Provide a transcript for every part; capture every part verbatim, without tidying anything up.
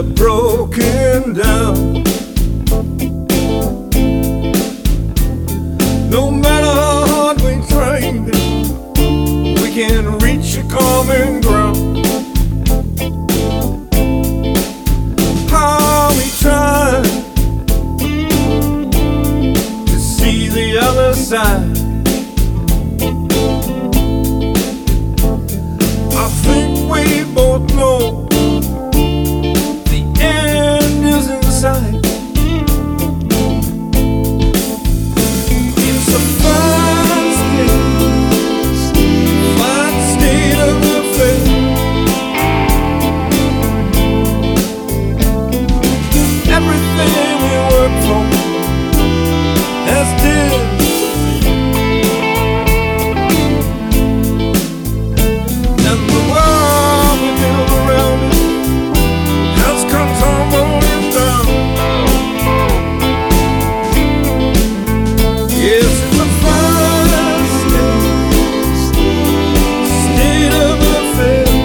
are broken down. No matter how hard we try, we can't reach a common ground. How we try to see the other side. I think we both know the end is in sight. It's a fine state, fine state of affairs. Everything we work for has disappeared. And the world we build around it has come tumbling down. Yes, it's a fine state, state of affairs.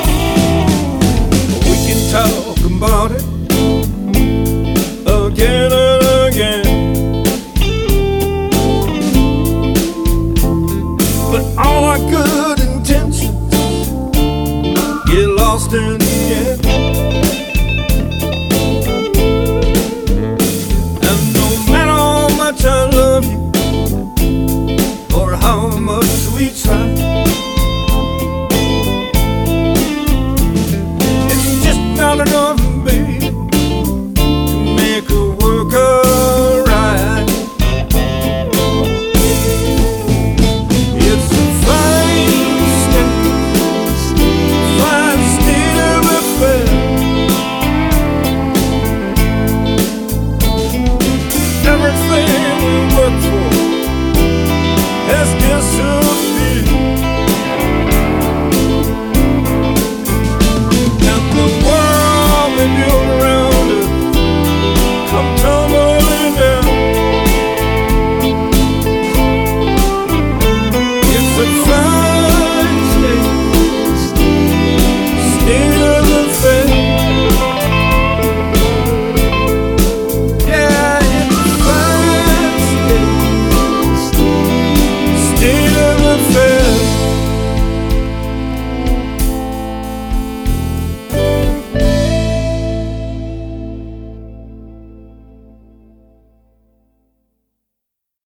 Talk about it again